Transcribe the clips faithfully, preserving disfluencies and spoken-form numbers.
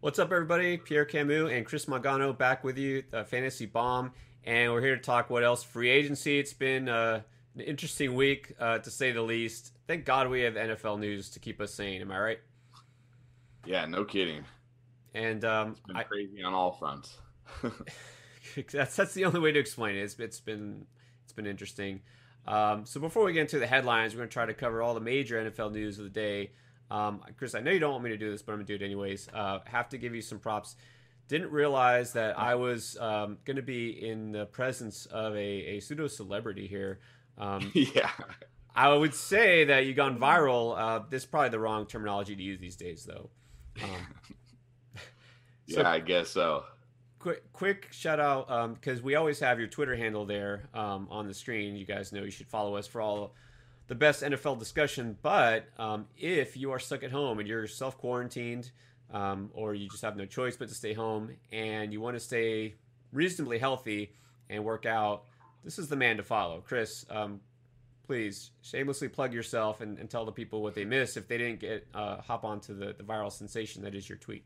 What's up, everybody? Pierre Camus and Chris Magano back with you, the Fantasy Bomb, and we're here to talk what else? Free agency. It's been uh, an interesting week, uh, to say the least. Thank God we have N F L news to keep us sane. Am I right? Yeah, no kidding. And um, It's been I crazy on all fronts. that's that's the only way to explain it. It's, it's been it's been interesting. Um, so before we get into the headlines, we're going to try to cover all the major N F L news of the day. Um, Chris, I know you don't want me to do this, but I'm going to do it anyways. Uh, have to give you some props. Didn't realize that I was um, going to be in the presence of a, a pseudo celebrity here. Um, Yeah. I would say that you gone viral. Uh, this is probably the wrong terminology to use these days, though. Um, so Yeah, I guess so. quick, quick shout out, because we always have your Twitter handle there um, on the screen. You guys know you should follow us for all the best N F L discussion. But um, if you are stuck at home and you're self quarantined, um, or you just have no choice but to stay home and you want to stay reasonably healthy and work out, this is the man to follow. Chris, um, please shamelessly plug yourself and, and tell the people what they missed if they didn't get uh, hop onto the, the viral sensation that is your tweet.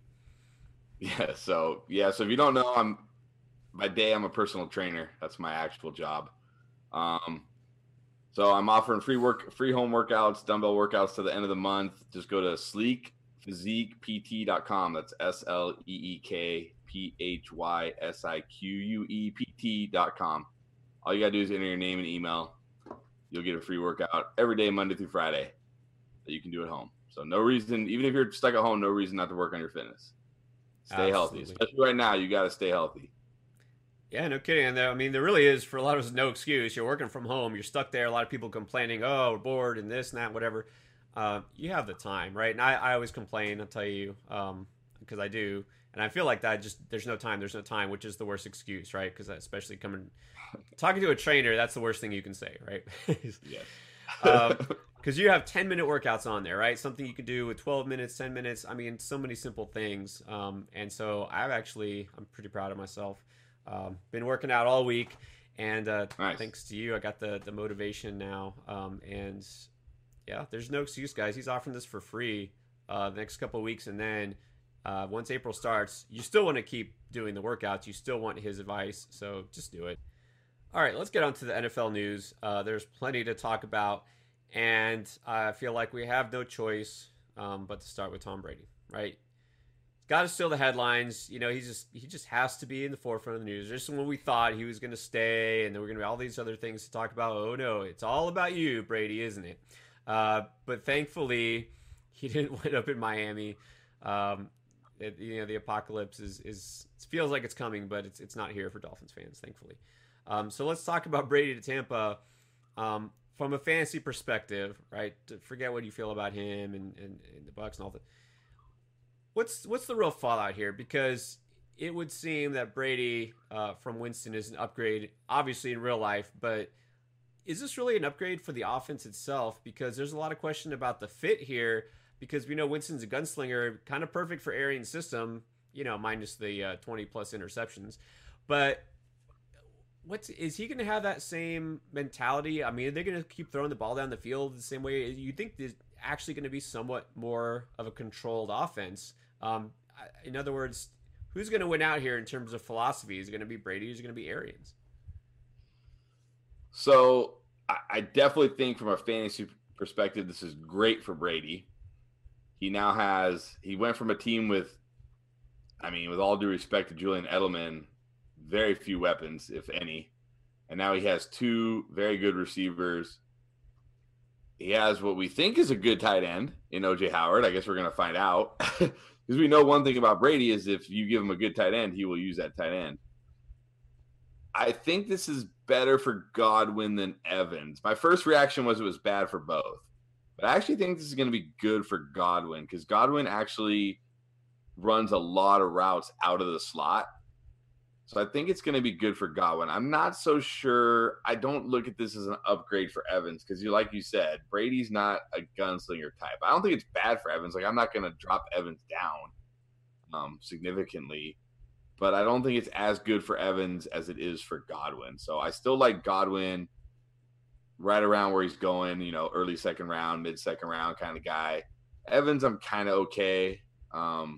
Yeah, so yeah, so if you don't know, I'm by day I'm a personal trainer. That's my actual job. Um, so I'm offering free work, free home workouts, dumbbell workouts to the end of the month. Just go to sleek physique p t dot com. That's S L E E K P H Y S I Q U E P T dot com. All you gotta do is enter your name and email. You'll get a free workout every day, Monday through Friday, that you can do at home. So no reason, even if you're stuck at home, no reason not to work on your fitness. Stay healthy, Absolutely. especially right now. You got to stay healthy. Yeah, no kidding. And there, I mean, there really is, for a lot of us, no excuse. You're working from home. You're stuck there. A lot of people complaining, oh, we're bored and this and that, whatever. Uh, you have the time, right? And I, I always complain, I'll tell you, um, because I do. And I feel like that just, there's no time, there's no time, which is the worst excuse, right? Because especially coming, talking to a trainer, that's the worst thing you can say, right? Yes. um, because you have ten minute workouts on there, right? Something you can do with twelve minutes, ten minutes. I mean, so many simple things. Um, and so I've actually, I'm pretty proud of myself. Um, been working out all week, and uh, Nice. thanks to you, I got the the motivation now. Um, and yeah, there's no excuse, guys. He's offering this for free uh, the next couple of weeks, and then uh, once April starts, you still want to keep doing the workouts. You still want his advice, so just do it. All right, let's get on to the N F L news. Uh, there's plenty to talk about. And I feel like we have no choice um, but to start with Tom Brady, right? Got to steal the headlines. You know, he's just he just has to be in the forefront of the news. Just when we thought he was going to stay, and there were going to be all these other things to talk about. Oh no, it's all about you, Brady, isn't it? Uh, but thankfully, he didn't wind up in Miami. Um, it, you know, the apocalypse is is it feels like it's coming, but it's it's not here for Dolphins fans, thankfully. Um, so let's talk about Brady to Tampa. Um, from a fantasy perspective, right? To forget what you feel about him and, and, and the Bucks and all that. What's what's the real fallout here? Because it would seem that Brady uh, from Winston is an upgrade, obviously in real life, but is this really an upgrade for the offense itself? Because there's a lot of question about the fit here. Because we know Winston's a gunslinger, kind of perfect for Arians' system, you know, minus the uh, twenty plus interceptions, but what's is he going to have that same mentality? I mean, are they going to keep throwing the ball down the field the same way? You think there's actually going to be somewhat more of a controlled offense? Um, in other words, who's going to win out here in terms of philosophy? Is it going to be Brady? Or is it going to be Arians? So I, I definitely think from a fantasy perspective, this is great for Brady. He now has, he went from a team with, I mean, with all due respect to Julian Edelman, very few weapons, if any. And now he has two very good receivers. He has what we think is a good tight end in O J Howard. I guess we're going to find out. Because we know one thing about Brady is if you give him a good tight end, he will use that tight end. I think this is better for Godwin than Evans. My first reaction was it was bad for both. But I actually think this is going to be good for Godwin because Godwin actually runs a lot of routes out of the slot. So I think it's going to be good for Godwin. I'm not so sure. I don't look at this as an upgrade for Evans because, you, like you said, Brady's not a gunslinger type. I don't think it's bad for Evans. Like, I'm not going to drop Evans down um, significantly, but I don't think it's as good for Evans as it is for Godwin. So I still like Godwin right around where he's going, you know, early second round, mid second round kind of guy. Evans, I'm kind of okay. Um,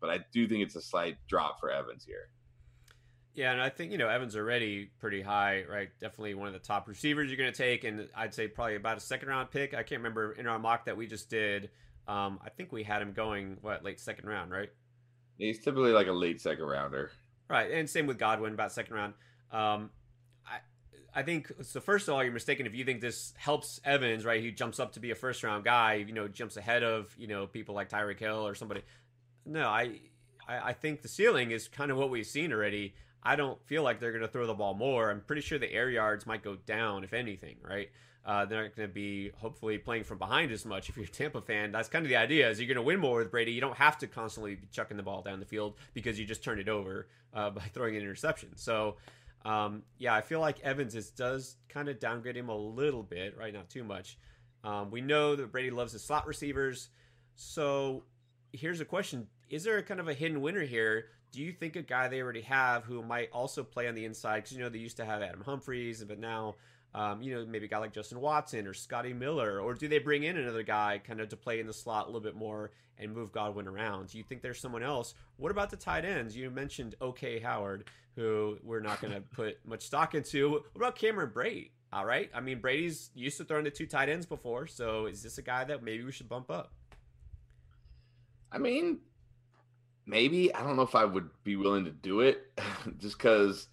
but I do think it's a slight drop for Evans here. Yeah, and I think, you know, Evans already pretty high, right? Definitely one of the top receivers you're going to take, and I'd say probably about a second-round pick. I can't remember in our mock that we just did. Um, I think we had him going, what, late second round, right? He's typically like a late second rounder. Right, and same with Godwin, about second round. Um, I I think, so first of all, you're mistaken if you think this helps Evans, right? He jumps up to be a first-round guy, you know, jumps ahead of, you know, people like Tyreek Hill or somebody. No, I, I, I think the ceiling is kind of what we've seen already. I don't feel like they're going to throw the ball more. I'm pretty sure the air yards might go down, if anything, right? Uh, they're not going to be, hopefully, playing from behind as much. If you're a Tampa fan, that's kind of the idea, is you're going to win more with Brady. You don't have to constantly be chucking the ball down the field because you just turn it over uh, by throwing an interception. So, um, yeah, I feel like Evans is, does kind of downgrade him a little bit, right? Not too much. Um, we know that Brady loves his slot receivers. So here's a question. Is there a kind of a hidden winner here? Do you think a guy they already have who might also play on the inside, because, you know, they used to have Adam Humphries, but now, um, you know, maybe a guy like Justin Watson or Scotty Miller, or do they bring in another guy kind of to play in the slot a little bit more and move Godwin around? Do you think there's someone else? What about the tight ends? You mentioned O K Howard, who we're not going to put much stock into. What about Cameron Brate? All right. I mean, Brady's used to throwing the two tight ends before, so is this a guy that maybe we should bump up? I mean, maybe. I don't know if I would be willing to do it just because,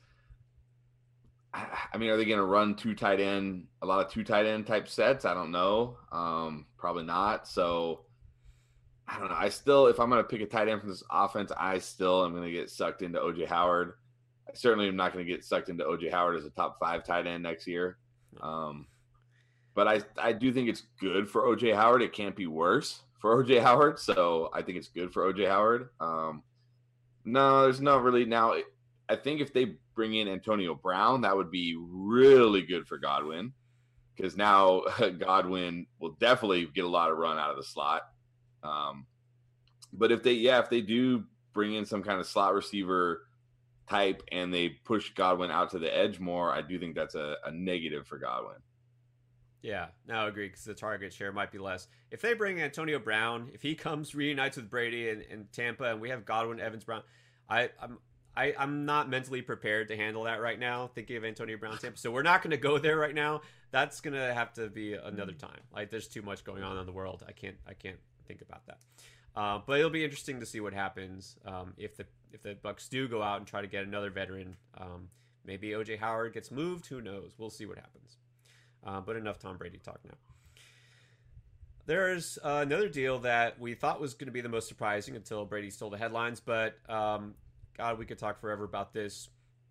I mean, are they going to run two tight end, a lot of two tight end type sets? I don't know. Um, probably not. So I don't know. I still, if I'm going to pick a tight end from this offense, I still am going to get sucked into O J Howard. I certainly am not going to get sucked into O J Howard as a top five tight end next year. Um, but I, I do think it's good for O J Howard. It can't be worse for O J Howard. So I think it's good for O J Howard. Um, no, there's not really. Now, I think if they bring in Antonio Brown, that would be really good for Godwin, because now Godwin will definitely get a lot of run out of the slot. Um, but if they, yeah, if they do bring in some kind of slot receiver type and they push Godwin out to the edge more, I do think that's a, a negative for Godwin. Yeah, no, I agree, because the target share might be less. If they bring Antonio Brown, if he comes, reunites with Brady and, and Tampa, and we have Godwin, Evans, Brown, I, I'm I, I'm not mentally prepared to handle that right now, thinking of Antonio Brown, Tampa. So we're not going to go there right now. That's going to have to be another time. Like, there's too much going on in the world. I can't I can't think about that. Uh, but it'll be interesting to see what happens um, if the if the Bucks do go out and try to get another veteran. Um, maybe O J Howard gets moved. Who knows? We'll see what happens. Uh, but enough Tom Brady talk now. There's uh, another deal that we thought was going to be the most surprising until Brady stole the headlines. But, um, God, we could talk forever about this.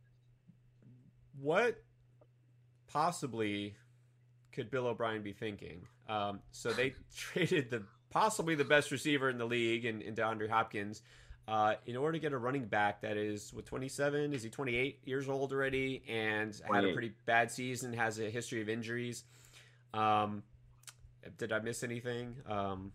What possibly could Bill O'Brien be thinking? Um, so they traded the possibly the best receiver in the league in, in DeAndre Hopkins uh, in order to get a running back that is, what, twenty-seven? Is he twenty-eight years old already? And had a pretty bad season, has a history of injuries. Um, did I miss anything? Um,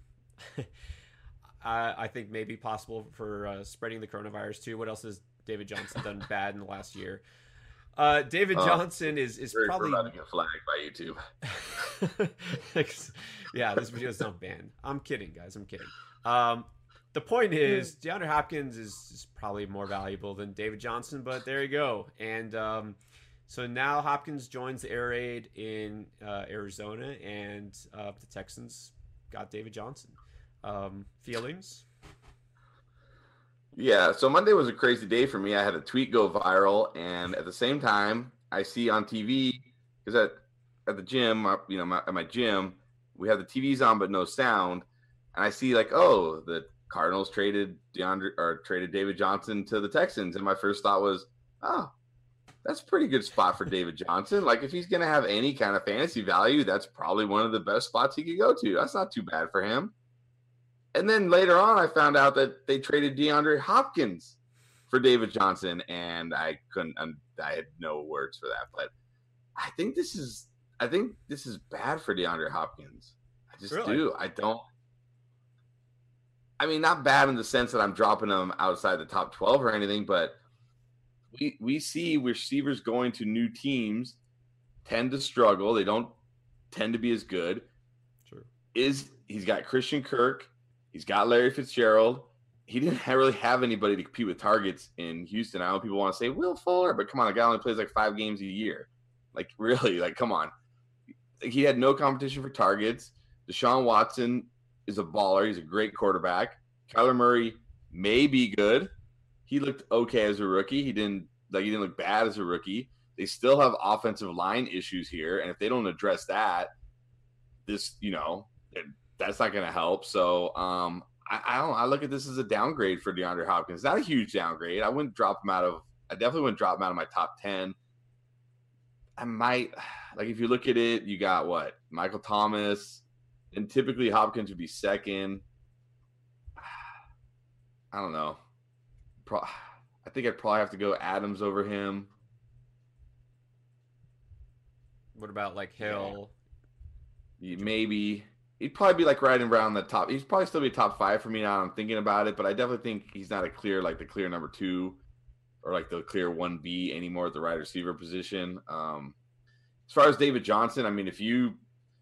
I, I think maybe possible for uh, spreading the coronavirus too. What else has David Johnson done bad in the last year? Uh, David uh, Johnson is, is probably about to get flagged by YouTube. Yeah, this video is not banned. I'm kidding, guys. I'm kidding. Um, the point is, DeAndre Hopkins is, is probably more valuable than David Johnson, but there you go. And um, so now Hopkins joins the air raid in uh, Arizona, and uh, the Texans got David Johnson. Um, feelings? Yeah, so Monday was a crazy day for me. I had a tweet go viral, and at the same time, I see on T V, because at, at the gym, you know, my, at my gym, we have the T Vs on but no sound, and I see like, oh, the Cardinals traded DeAndre or traded David Johnson to the Texans, and my first thought was, oh, that's a pretty good spot for David Johnson. Like, if he's going to have any kind of fantasy value, that's probably one of the best spots he could go to. That's not too bad for him. And then later on, I found out that they traded DeAndre Hopkins for David Johnson, and I couldn't. I had no words for that. But I think this is. I think this is bad for DeAndre Hopkins. I just really? do. I don't. I mean, not bad in the sense that I'm dropping him outside the top twelve or anything, but we we see receivers going to new teams tend to struggle. They don't tend to be as good. Sure. Is he's got Christian Kirk. He's got Larry Fitzgerald. he didn't really have anybody to compete with targets in Houston. I know people want to say Will Fuller, but come on, the guy only plays like five games a year. Like, really, like, come on. He had no competition for targets. Deshaun Watson is a baller. He's a great quarterback. Kyler Murray may be good. He looked okay as a rookie. He didn't like he didn't look bad as a rookie. They still have offensive line issues here, and if they don't address that, this, you know, that's not going to help. So, um, I, I don't. I look at this as a downgrade for DeAndre Hopkins. Not a huge downgrade. I wouldn't drop him out of. I definitely wouldn't drop him out of my top ten. I might, like, if you look at it, you got what? Michael Thomas, and typically Hopkins would be second. I don't know. Pro- I think I'd probably have to go Adams over him. What about like Hill? Yeah. Maybe. He'd probably be like right around the top. He's probably still be top five for me now. I'm thinking about it, but I definitely think he's not a clear, like the clear number two or like the clear one B anymore at the wide receiver position. Um, as far as David Johnson, I mean, if you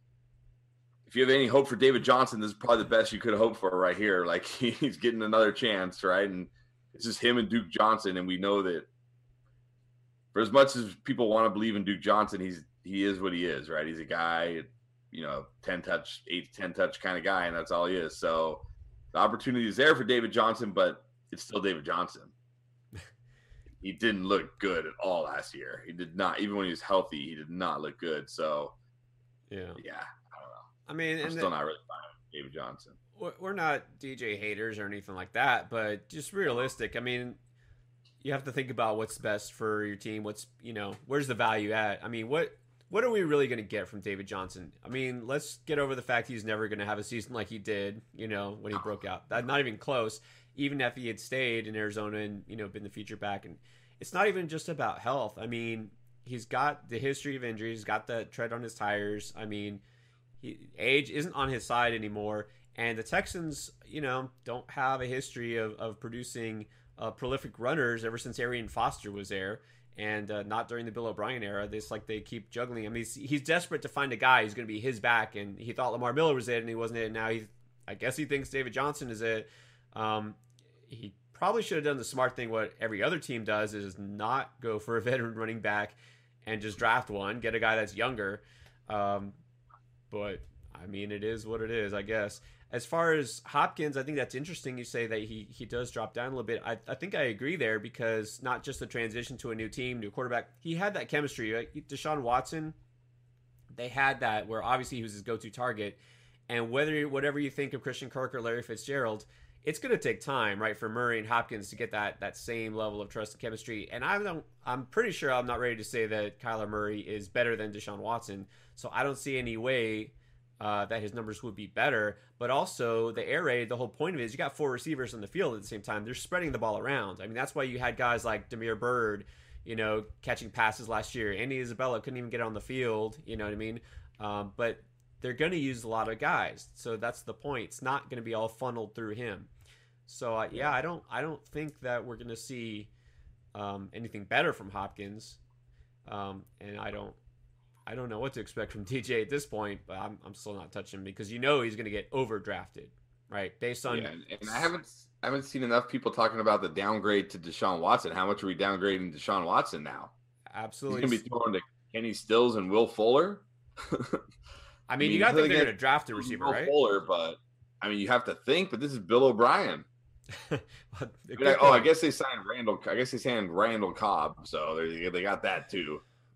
if you have any hope for David Johnson, this is probably the best you could hope for right here. Like, he's getting another chance, right? And it's just him and Duke Johnson, and we know that for as much as people want to believe in Duke Johnson, he's he is what he is, right? He's a guy, you know, ten touch, eight to ten touch kind of guy, and that's all he is. So the opportunity is there for David Johnson, but it's still David Johnson. He didn't look good at all last year. He did not, even when he was healthy, he did not look good. So, yeah, yeah, I don't know. I mean, I'm and still the, not really fine with David Johnson. We're not D J haters or anything like that, but just realistic. I mean, you have to think about what's best for your team. What's, you know, where's the value at? I mean, what what are we really going to get from David Johnson? I mean, let's get over the fact he's never going to have a season like he did, you know, when he broke out. That, not even close. Even if he had stayed in Arizona and, you know, been the feature back. And it's not even just about health. I mean, he's got the history of injuries. He's got the tread on his tires. I mean, he, age isn't on his side anymore. And the Texans, you know, don't have a history of, of producing uh, prolific runners ever since Arian Foster was there. And uh, not during the Bill O'Brien era. It's like they keep juggling. I mean, he's, he's desperate to find a guy who's going to be his back. And he thought Lamar Miller was it, and he wasn't it. And now he, I guess he thinks David Johnson is it. Um, he probably should have done the smart thing. What every other team does is not go for a veteran running back and just draft one, get a guy that's younger. Um, but I mean, it is what it is, I guess. As far as Hopkins, I think that's interesting. You say that he he does drop down a little bit. I, I think I agree there, because not just the transition to a new team, new quarterback. He had that chemistry. Right? Deshaun Watson, they had that where obviously he was his go-to target. And whether whatever you think of Christian Kirk or Larry Fitzgerald, it's going to take time, right, for Murray and Hopkins to get that that same level of trust and chemistry. And I don't, I'm pretty sure I'm not ready to say that Kyler Murray is better than Deshaun Watson. So I don't see any way Uh, that his numbers would be better. But also the air raid, the whole point of it is you got four receivers on the field at the same time. They're spreading the ball around. I mean, that's why you had guys like Damiere Byrd, you know, catching passes last year. Andy Isabella couldn't even get on the field, you know what I mean? Um, but they're going to use a lot of guys. So that's the point. It's not going to be all funneled through him. So uh, yeah, I don't, I don't think that we're going to see um, anything better from Hopkins. Um, and I don't, I don't know what to expect from D J at this point, but I'm I'm still not touching him, because you know he's going to get overdrafted, right? Based on yeah, and I haven't I haven't seen enough people talking about the downgrade to Deshaun Watson. How much are we downgrading Deshaun Watson now? Absolutely, he's going to be throwing to Kenny Stills and Will Fuller. I mean, I mean you got to think they're get going to draft a receiver, Will right? Fuller, but I mean, you have to think. But this is Bill O'Brien. well, I mean, oh, I guess they signed Randall. I guess they signed Randall Cobb, so they they got that too.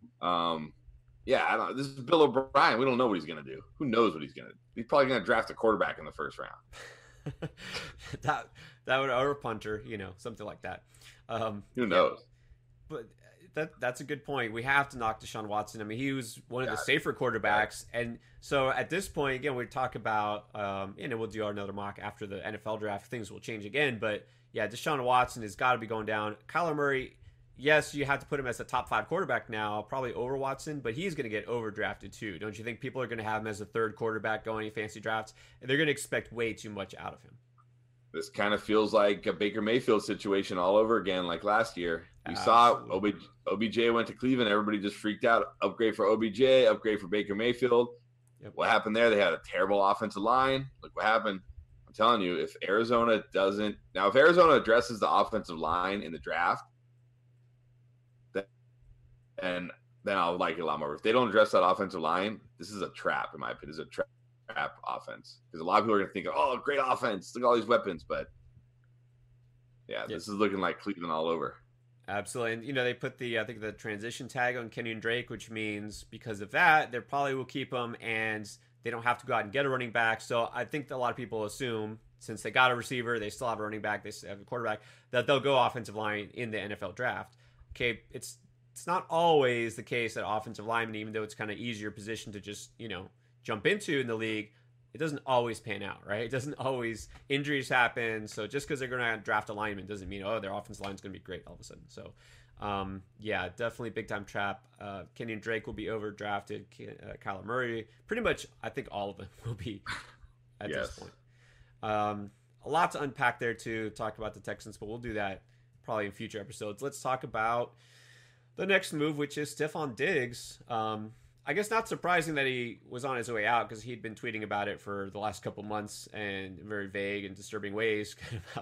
Um. Yeah, I don't. This is Bill O'Brien. We don't know what he's going to do. Who knows what he's going to do? He's probably going to draft a quarterback in the first round. that that would, or a punter, you know, something like that. Um, Who knows? Yeah, but that that's a good point. We have to knock Deshaun Watson. I mean, he was one of yeah. the safer quarterbacks, and so at this point, again, we talk about, um, you know, we'll do another mock after the N F L draft. Things will change again, but yeah, Deshaun Watson has got to be going down. Kyler Murray. Yes, you have to put him as a top five quarterback now, probably over Watson, but he's going to get overdrafted too. Don't you think people are going to have him as a third quarterback going in fantasy drafts? And they're going to expect way too much out of him. This kind of feels like a Baker Mayfield situation all over again, like last year. We Absolutely. saw OB, O B J went to Cleveland. Everybody just freaked out. Upgrade for O B J, upgrade for Baker Mayfield. Yep. What happened there? They had a terrible offensive line. Look what happened. telling you, if Arizona doesn't now, if Arizona addresses the offensive line in the draft, then and then I'll like it a lot more. If they don't address that offensive line, this is a trap, in my opinion. This is a trap, trap offense because a lot of people are going to think, oh, great offense, look at all these weapons, but yeah, yeah, this is looking like Cleveland all over. Absolutely. And, you know, they put the, I think, the transition tag on Kenyon Drake, which means because of that, they probably will keep him and they don't have to go out and get a running back. So I think that a lot of people assume since they got a receiver, they still have a running back, they still have a quarterback, that they'll go offensive line in the N F L draft. Okay, it's it's not always the case that offensive linemen, even though it's kind of easier position to just, you know, jump into in the league, it doesn't always pan out, right? It doesn't always, injuries happen. So just because they're going to draft a lineman doesn't mean, oh, their offensive line is going to be great all of a sudden. So, um, yeah, definitely big time trap. Uh, Kenyon Drake will be overdrafted. Uh, Kyler Murray, pretty much, I think all of them will be at yes. this point. Um, a lot to unpack there too. Talk about the Texans, but we'll do that probably in future episodes. Let's talk about the next move, which is Stefon Diggs. Um, I guess not surprising that he was on his way out because he'd been tweeting about it for the last couple months and in very vague and disturbing ways.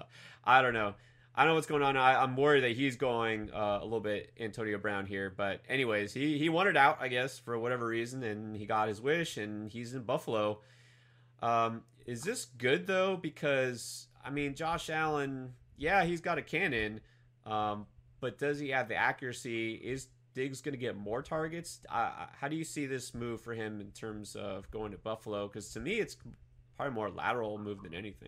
I don't know. I don't know what's going on. I, I'm worried that he's going uh, a little bit Antonio Brown here. But anyways, he, he wanted out, I guess, for whatever reason, and he got his wish, and he's in Buffalo. Um, is this good, though? Because, I mean, Josh Allen, yeah, he's got a cannon, um, but does he have the accuracy? Is Diggs going to get more targets? Uh, how do you see this move for him in terms of going to Buffalo? Because to me, it's probably more lateral move than anything.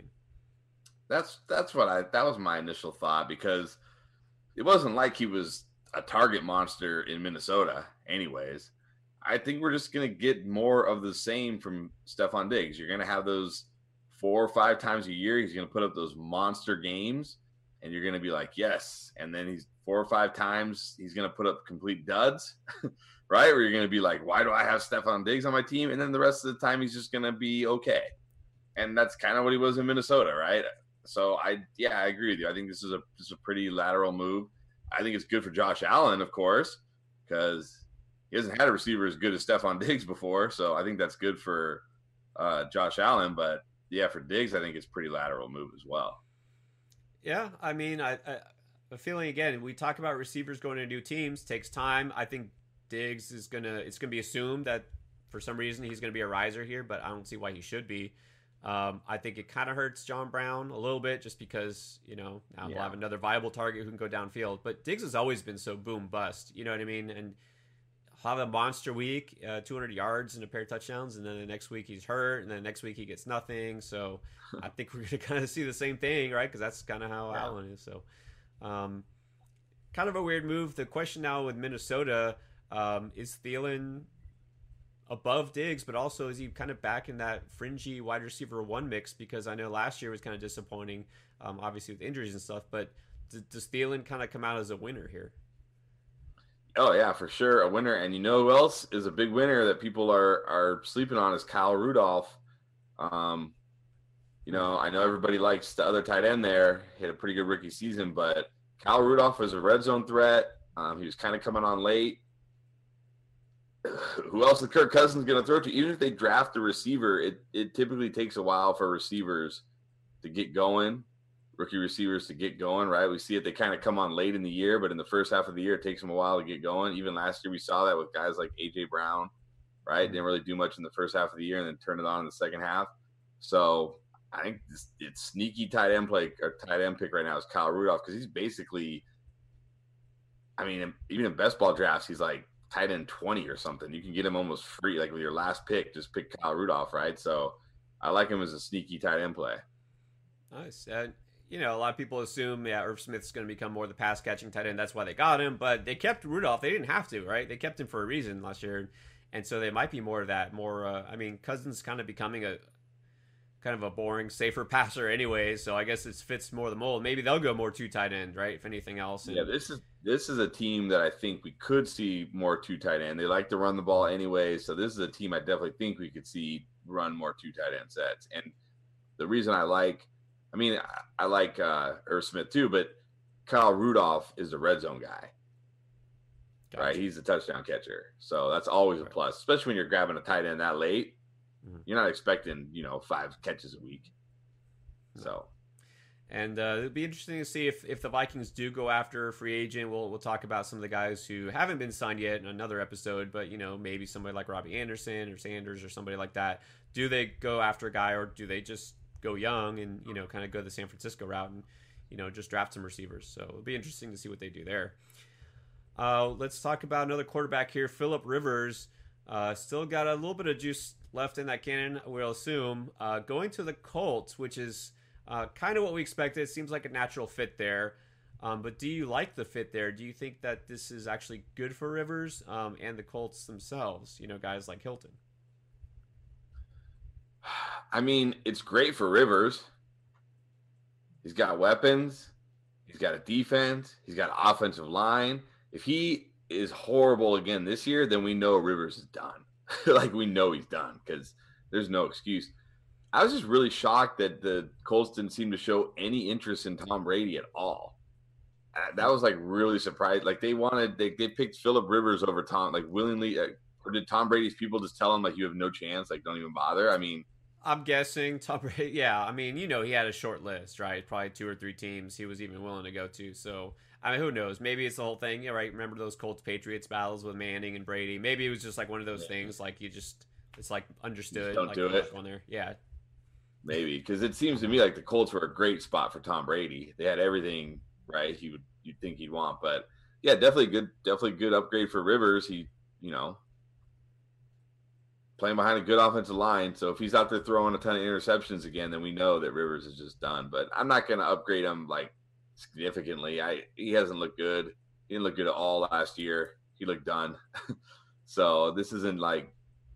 That's that's what I that was my initial thought, because it wasn't like he was a target monster in Minnesota. Anyways, I think we're just going to get more of the same from Stefon Diggs. You're going to have those four or five times a year. He's going to put up those monster games, and you're going to be like, yes. And then he's four or five times he's going to put up complete duds, right? Where you're going to be like, why do I have Stefon Diggs on my team? And then the rest of the time he's just going to be okay. And that's kind of what he was in Minnesota, right? So I, yeah, I agree with you. I think this is a this is a pretty lateral move. I think it's good for Josh Allen, of course, because he hasn't had a receiver as good as Stefon Diggs before. So I think that's good for uh, Josh Allen. But yeah, for Diggs, I think it's a pretty lateral move as well. Yeah, I mean, I, I a feeling again. We talk about receivers going to new teams takes time. I think Diggs is gonna. It's gonna be assumed that for some reason he's gonna be a riser here, but I don't see why he should be. Um, I think it kind of hurts John Brown a little bit just because, you know, now yeah. we'll have another viable target who can go downfield. But Diggs has always been so boom bust. You know what I mean? And he'll have a monster week, uh, two hundred yards and a pair of touchdowns. And then the next week he's hurt. And then the next week he gets nothing. So I think we're going to kind of see the same thing, right? Because that's kind of how yeah. Allen is. So um, kind of a weird move. The question now with Minnesota, um, is Thielen above Diggs, but also is he kind of back in that fringy wide receiver one mix? Because I know last year was kind of disappointing, um, obviously with injuries and stuff, but d- does Thielen kind of come out as a winner here? Oh yeah, for sure. A winner. And you know who else is a big winner that people are, are sleeping on is Kyle Rudolph. Um, you know, I know everybody likes the other tight end there. He had a pretty good rookie season, but Kyle Rudolph was a red zone threat. Um, he was kind of coming on late. Who else is Kirk Cousins going to throw to? Even if they draft a receiver, it, it typically takes a while for receivers to get going, rookie receivers to get going, right? We see it, they kind of come on late in the year, but in the first half of the year, it takes them a while to get going. Even last year, we saw that with guys like A J Brown, right? Didn't really do much in the first half of the year and then turn it on in the second half. So I think this, it's sneaky tight end play or tight end pick right now is Kyle Rudolph, because he's basically, I mean, even in best ball drafts, he's like tight end twenty or something. You can get him almost free, like with your last pick, just pick Kyle Rudolph, right? So I like him as a sneaky tight end play. Nice. Uh, you know, a lot of people assume, yeah, Irv Smith's going to become more the pass catching tight end. That's why they got him, but they kept Rudolph. They didn't have to, right? They kept him for a reason last year. And so they might be more of that, more, uh, I mean, Cousins kind of becoming a kind of a boring, safer passer anyway. So I guess it fits more the mold. Maybe they'll go more two tight end, right? If anything else. And, yeah, this is this is a team that I think we could see more two tight end. They like to run the ball anyway, so this is a team I definitely think we could see run more two tight end sets. And the reason I like, I mean, I, I like uh, Irv Smith too, but Kyle Rudolph is the red zone guy, gotcha. Right? He's the touchdown catcher, so that's always a plus, especially when you're grabbing a tight end that late. You're not expecting, you know, five catches a week. So, and uh, it'll be interesting to see if, if the Vikings do go after a free agent. We'll we'll talk about some of the guys who haven't been signed yet in another episode, but you know, maybe somebody like Robbie Anderson or Sanders or somebody like that. Do they go after a guy, or do they just go young and, you know, kind of go the San Francisco route and, you know, just draft some receivers? So it'll be interesting to see what they do there. Uh, let's talk about another quarterback here, Phillip Rivers. Uh, still got a little bit of juice left in that cannon, we'll assume. Uh, going to the Colts, which is uh, kind of what we expected. It seems like a natural fit there. Um, but do you like the fit there? Do you think that this is actually good for Rivers um, and the Colts themselves? You know, guys like Hilton. I mean, it's great for Rivers. He's got weapons. He's got a defense. He's got an offensive line. If he is horrible again this year, then we know Rivers is done. Like, we know he's done because there's no excuse. I was just really shocked that the Colts didn't seem to show any interest in Tom Brady at all. Uh, that was like really surprised. Like, they wanted, they, they picked Phillip Rivers over Tom, like willingly. Uh, or did Tom Brady's people just tell him, like, you have no chance, like, don't even bother? I mean, I'm guessing Tom Brady. Yeah, I mean, you know, he had a short list, right? Probably two or three teams he was even willing to go to. So, I mean, who knows? Maybe it's the whole thing, yeah, right? Remember those Colts Patriots battles with Manning and Brady? Maybe it was just like one of those yeah. things, like you just, it's like understood. Don't like, do it. On there, yeah. Maybe because it seems to me like the Colts were a great spot for Tom Brady. They had everything right. He would you'd think he'd want, but yeah, definitely good. Definitely good upgrade for Rivers. He, you know. Playing behind a good offensive line. So if he's out there throwing a ton of interceptions again, then we know that Rivers is just done. But I'm not going to upgrade him like significantly. I He hasn't looked good. He didn't look good at all last year. He looked done. So this isn't like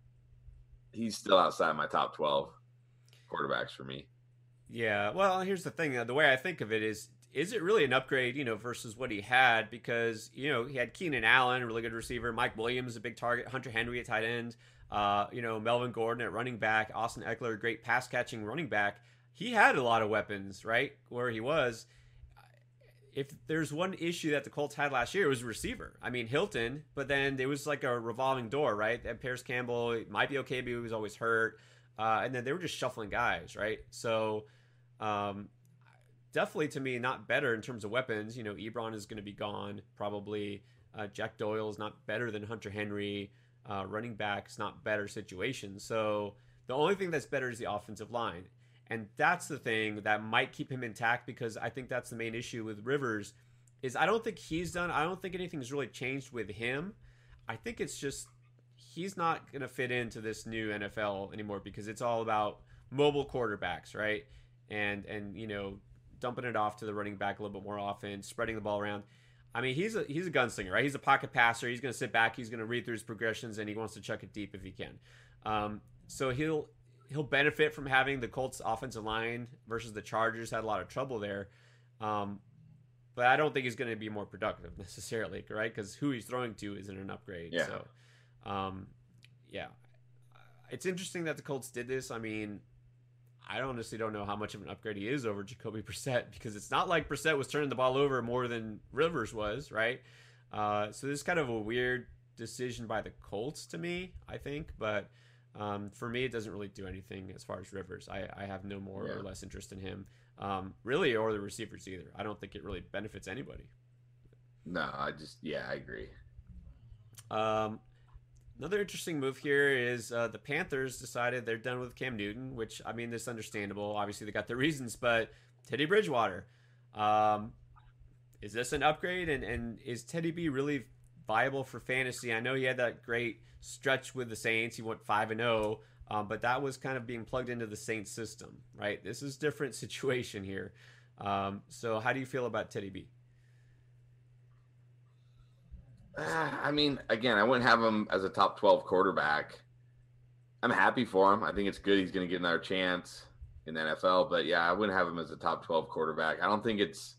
he's still outside my top twelve quarterbacks for me. Yeah. Well, here's the thing. The way I think of it is, is it really an upgrade, you know, versus what he had? Because, you know, he had Keenan Allen, a really good receiver. Mike Williams, a big target. Hunter Henry at tight end. Uh, you know, Melvin Gordon at running back, Austin Eckler, great pass catching running back. He had a lot of weapons, right? Where he was. If there's one issue that the Colts had last year, it was receiver. I mean, Hilton, but then it was like a revolving door, right? And Paris Campbell might be okay, but he was always hurt. Uh, and then they were just shuffling guys, right? So, um, definitely to me, not better in terms of weapons. You know, Ebron is going to be gone probably. Uh, Jack Doyle is not better than Hunter Henry. Uh, running back's not better situation. So the only thing that's better is the offensive line. And that's the thing that might keep him intact, because I think that's the main issue with Rivers is I don't think he's done. I don't think anything's really changed with him. I think it's just he's not going to fit into this new N F L anymore because it's all about mobile quarterbacks, right? And, and you know, dumping it off to the running back a little bit more often, spreading the ball around. I mean, he's a he's a gunslinger, right? He's a pocket passer. He's going to sit back. He's going to read through his progressions, and he wants to chuck it deep if he can. Um, so he'll he'll benefit from having the Colts offensive line versus the Chargers had a lot of trouble there. Um, but I don't think he's going to be more productive necessarily, right? Because who he's throwing to isn't an upgrade. Yeah. So, um, yeah, it's interesting that the Colts did this. I mean, I honestly don't know how much of an upgrade he is over Jacoby Brissett, because it's not like Brissett was turning the ball over more than Rivers was, right? Uh, so this is kind of a weird decision by the Colts to me, I think. But um, for me, it doesn't really do anything as far as Rivers. I, I have no more yeah. or less interest in him, um, really, or the receivers either. I don't think it really benefits anybody. No, I just, yeah, I agree. Um, Another interesting move here is uh, the Panthers decided they're done with Cam Newton, which, I mean, this is understandable. Obviously, they got their reasons, but Teddy Bridgewater. Um, is this an upgrade? And, and is Teddy B really viable for fantasy? I know he had that great stretch with the Saints. He went five and oh, um, but that was kind of being plugged into the Saints system, right? This is a different situation here. Um, so how do you feel about Teddy B? Uh, I mean, again, I wouldn't have him as a top twelve quarterback. I'm happy for him. I think it's good he's going to get another chance in the N F L. But, yeah, I wouldn't have him as a top twelve quarterback. I don't think it's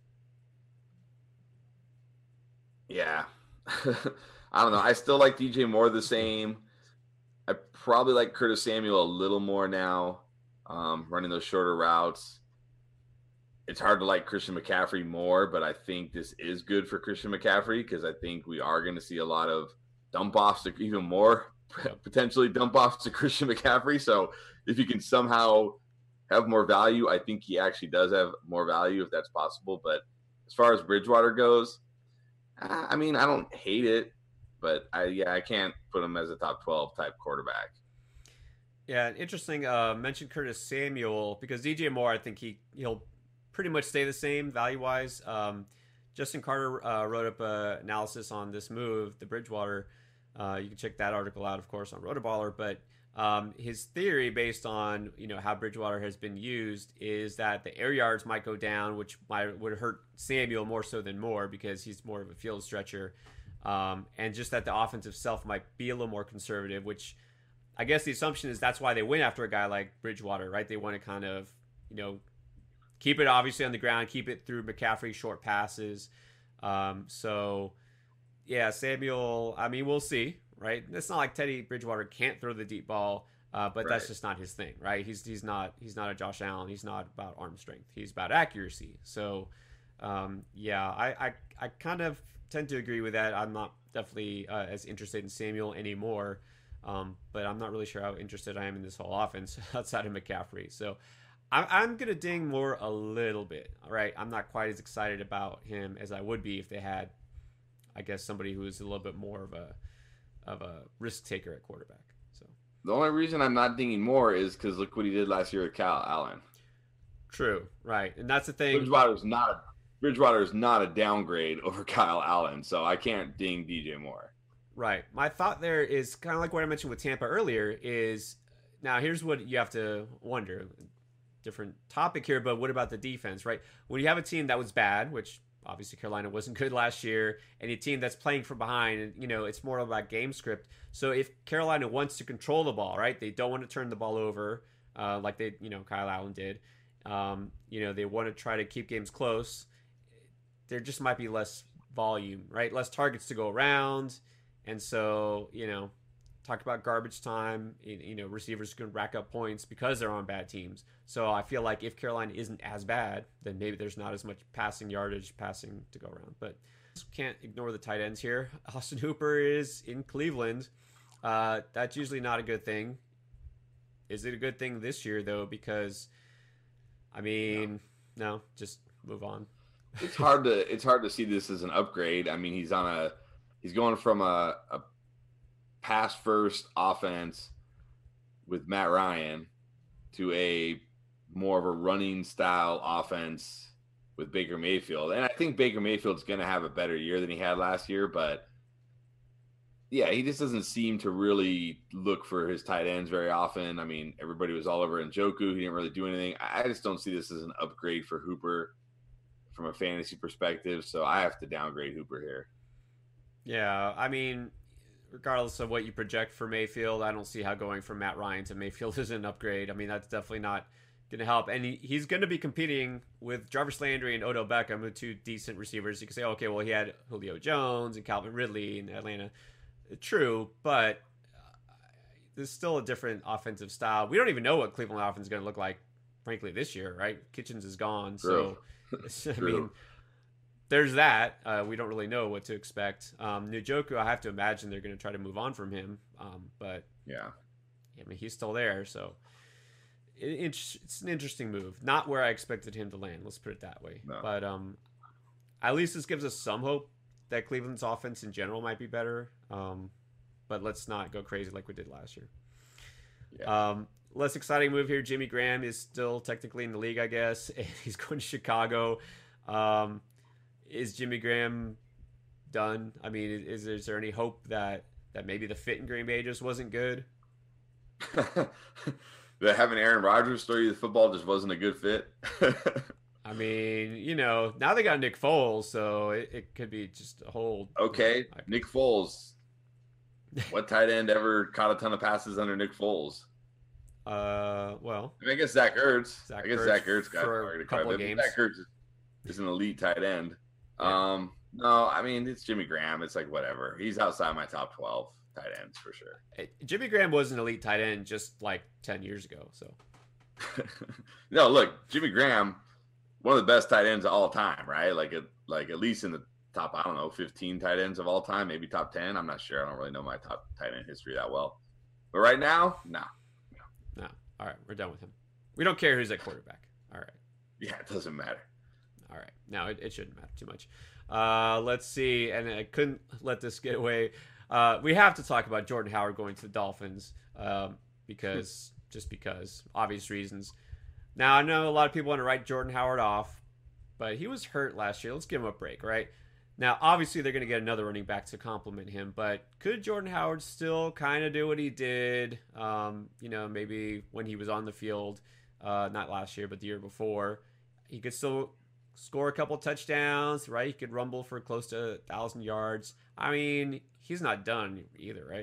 – yeah. I don't know. I still like D J Moore the same. I probably like Curtis Samuel a little more now, um, running those shorter routes. It's hard to like Christian McCaffrey more, but I think this is good for Christian McCaffrey because I think we are going to see a lot of dump offs, to, even more potentially dump offs to Christian McCaffrey. So if you can somehow have more value. I think he actually does have more value if that's possible. But as far as Bridgewater goes, I mean, I don't hate it, but I yeah, I can't put him as a top twelve type quarterback. Yeah, interesting. Uh, mentioned Curtis Samuel because D J Moore, I think he he'll pretty much stay the same value wise. Um, Justin Carter uh, wrote up an analysis on this move, the Bridgewater. Uh, you can check that article out, of course, on Rotoballer. But um, his theory, based on you know how Bridgewater has been used, is that the air yards might go down, which might would hurt Samuel more so than Moore because he's more of a field stretcher, um, and just that the offensive self might be a little more conservative, which I guess the assumption is that's why they went after a guy like Bridgewater, right? They want to kind of, you know, keep it obviously on the ground, keep it through McCaffrey short passes. Um, so, yeah, Samuel, I mean, we'll see, right? It's not like Teddy Bridgewater can't throw the deep ball, uh, but right. That's just not his thing, right? He's he's not he's not a Josh Allen. He's not about arm strength. He's about accuracy. So, um, yeah, I, I, I kind of tend to agree with that. I'm not definitely uh, as interested in Samuel anymore. Um, but I'm not really sure how interested I am in this whole offense outside of McCaffrey. So I'm, I'm going to ding Moore a little bit. All right. I'm not quite as excited about him as I would be if they had, I guess, somebody who is a little bit more of a, of a risk taker at quarterback. So the only reason I'm not dinging Moore is because look what he did last year with Kyle Allen. True. Right. And that's the thing. Bridgewater's not, Bridgewater is not a downgrade over Kyle Allen. So I can't ding D J Moore. Right. My thought there is kind of like what I mentioned with Tampa earlier is now here's what you have to wonder. Different topic here, but what about the defense, right? When you have a team that was bad, which obviously Carolina wasn't good last year, and a team that's playing from behind, and you know, it's more about game script. So if Carolina wants to control the ball, right? They don't want to turn the ball over uh, like they, you know, Kyle Allen did. Um, you know, they want to try to keep games close. There just might be less volume, right? Less targets to go around. And so, you know, talk about garbage time, you know, receivers can rack up points because they're on bad teams. So I feel like if Carolina isn't as bad, then maybe there's not as much passing yardage, passing to go around. But can't ignore the tight ends here. Austin Hooper is in Cleveland. Uh, that's usually not a good thing. Is it a good thing this year, though? Because, I mean, no, no just move on. It's hard to it's hard to see this as an upgrade. I mean, he's on a He's going from a, a pass-first offense with Matt Ryan to a more of a running style offense with Baker Mayfield. And I think Baker Mayfield's going to have a better year than he had last year. But, yeah, he just doesn't seem to really look for his tight ends very often. I mean, everybody was all over Njoku. He didn't really do anything. I just don't see this as an upgrade for Hooper from a fantasy perspective. So I have to downgrade Hooper here. Yeah, I mean, regardless of what you project for Mayfield, I don't see how going from Matt Ryan to Mayfield is an upgrade. I mean, that's definitely not going to help. And he, he's going to be competing with Jarvis Landry and Odell Beckham, with two decent receivers. You can say, okay, well, he had Julio Jones and Calvin Ridley in Atlanta. True, but uh, there's still a different offensive style. We don't even know what Cleveland offense is going to look like, frankly, this year, right? Kitchens is gone. True. So, I mean... There's that. Uh, we don't really know what to expect. Um, Njoku, I have to imagine they're going to try to move on from him. Um, but yeah, I mean, he's still there. So it, it's, it's an interesting move. Not where I expected him to land. Let's put it that way. No. But um, at least this gives us some hope that Cleveland's offense in general might be better. Um, but let's not go crazy like we did last year. Yeah. Um, less exciting move here. Jimmy Graham is still technically in the league, I guess. He's going to Chicago. Um, Is Jimmy Graham done? I mean, is, is there any hope that, that maybe the fit in Green Bay just wasn't good? That having Aaron Rodgers throw you the football just wasn't a good fit? I mean, you know, now they got Nick Foles, so it, it could be just a whole... Okay, you know, I, Nick Foles. What tight end ever caught a ton of passes under Nick Foles? Uh, well... I, mean, I guess Zach Ertz. Zach I guess Ertz Zach Ertz got for a couple of games. Zach Ertz is, is an elite tight end. Yeah. Um, no, I mean, it's Jimmy Graham. It's like, whatever. He's outside my top twelve tight ends for sure. Jimmy Graham was an elite tight end just like ten years ago. So, no, look, Jimmy Graham, one of the best tight ends of all time, right? Like, at, like at least in the top, I don't know, fifteen tight ends of all time, maybe top ten. I'm not sure. I don't really know my top tight end history that well. But right now, no. No. All right. We're done with him. We don't care who's at quarterback. All right. Yeah, it doesn't matter. All right. No, it, it shouldn't matter too much. Uh, let's see. And I couldn't let this get away. Uh, we have to talk about Jordan Howard going to the Dolphins um, because just because obvious reasons. Now, I know a lot of people want to write Jordan Howard off, but he was hurt last year. Let's give him a break, right? Now, obviously, they're going to get another running back to complement him, but could Jordan Howard still kind of do what he did, um, you know, maybe when he was on the field, uh, not last year, but the year before? He could still score a couple touchdowns, right? He could rumble for close to a thousand yards. I mean, he's not done either, right?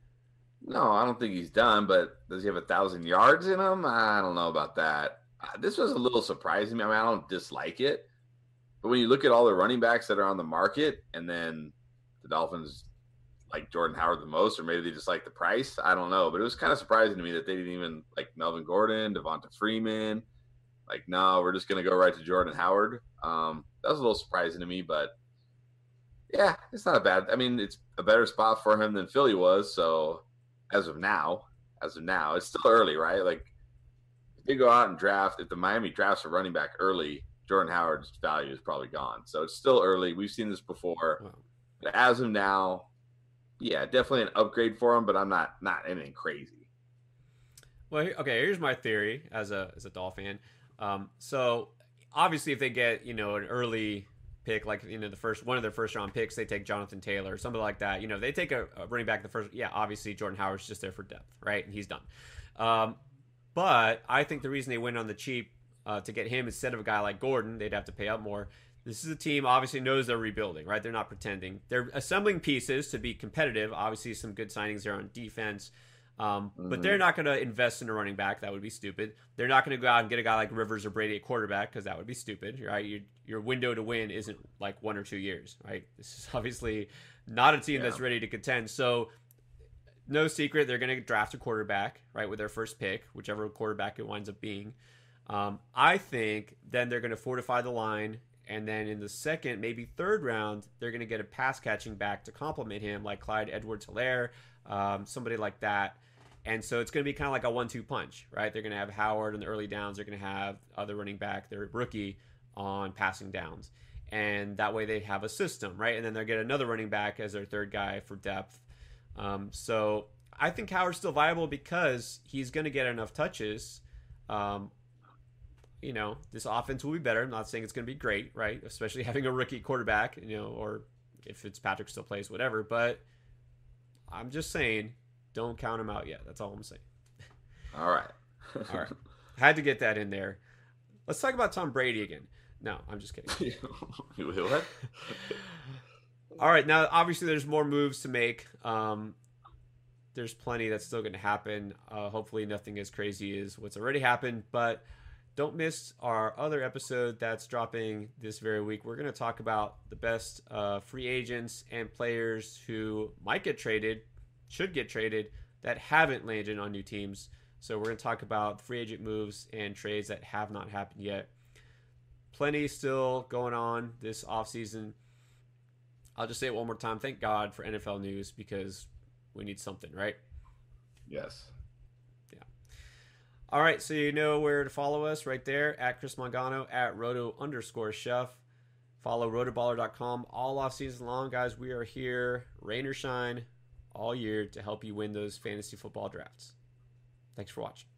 No, I don't think he's done, but does he have a thousand yards in him? I don't know about that. Uh, this was a little surprising. I mean, I don't dislike it, but when you look at all the running backs that are on the market, and then the Dolphins like Jordan Howard the most, or maybe they just like the price, I don't know. But it was kind of surprising to me that they didn't even like Melvin Gordon, Devonta Freeman. Like, no, we're just going to go right to Jordan Howard. Um, that was a little surprising to me, but yeah, it's not a bad. I mean, it's a better spot for him than Philly was. So as of now, as of now, it's still early, right? Like, if they go out and draft, if the Miami drafts a running back early, Jordan Howard's value is probably gone. So it's still early. We've seen this before. Wow. But as of now, yeah, definitely an upgrade for him, but I'm not not anything crazy. Well, okay, here's my theory as a as a Dolphin fan. Um, so obviously, if they get you know an early pick, like you know the first one of their first round picks, they take Jonathan Taylor or something like that. You know, they take a, a running back the first. Yeah, obviously Jordan Howard's just there for depth, right? And he's done. Um, but I think the reason they went on the cheap uh, to get him instead of a guy like Gordon, they'd have to pay up more. This is a team obviously knows they're rebuilding, right? They're not pretending. They're assembling pieces to be competitive. Obviously, some good signings there on defense. Um, mm-hmm. But they're not going to invest in a running back. That would be stupid. They're not going to go out and get a guy like Rivers or Brady at quarterback because that would be stupid, right? Your, your window to win isn't like one or two years, right? This is obviously not a team yeah. that's ready to contend. So no secret, they're going to draft a quarterback, right, with their first pick, whichever quarterback it winds up being. Um, I think then they're going to fortify the line. And then in the second, maybe third round, they're going to get a pass catching back to complement him, like Clyde Edwards-Helaire, um, somebody like that. And so it's going to be kind of like a one two punch, right? They're going to have Howard in the early downs. They're going to have other running back, their rookie, on passing downs. And that way they have a system, right? And then they'll get another running back as their third guy for depth. Um, so I think Howard's still viable because he's going to get enough touches. Um, you know, this offense will be better. I'm not saying it's going to be great, right? Especially having a rookie quarterback, you know, or if Fitzpatrick still plays, whatever. But I'm just saying, don't count him out yet. That's all I'm saying. All right. All right. Had to get that in there. Let's talk about Tom Brady again. No, I'm just kidding. What? All right. Now, obviously, there's more moves to make. Um, there's plenty that's still going to happen. Uh, hopefully, nothing as crazy as what's already happened. But don't miss our other episode that's dropping this very week. We're going to talk about the best uh, free agents and players who might get traded, should get traded, that haven't landed on new teams. So we're going to talk about free agent moves and trades that have not happened yet. Plenty still going on this offseason. I'll just say it one more time. Thank God for N F L news because we need something, right? Yes. Yeah. All right, so you know where to follow us right there at Chris Mangano, at Roto underscore Chef. Follow rotoballer dot com all off season long, guys. We are here, rain or shine, all year to help you win those fantasy football drafts. Thanks for watching.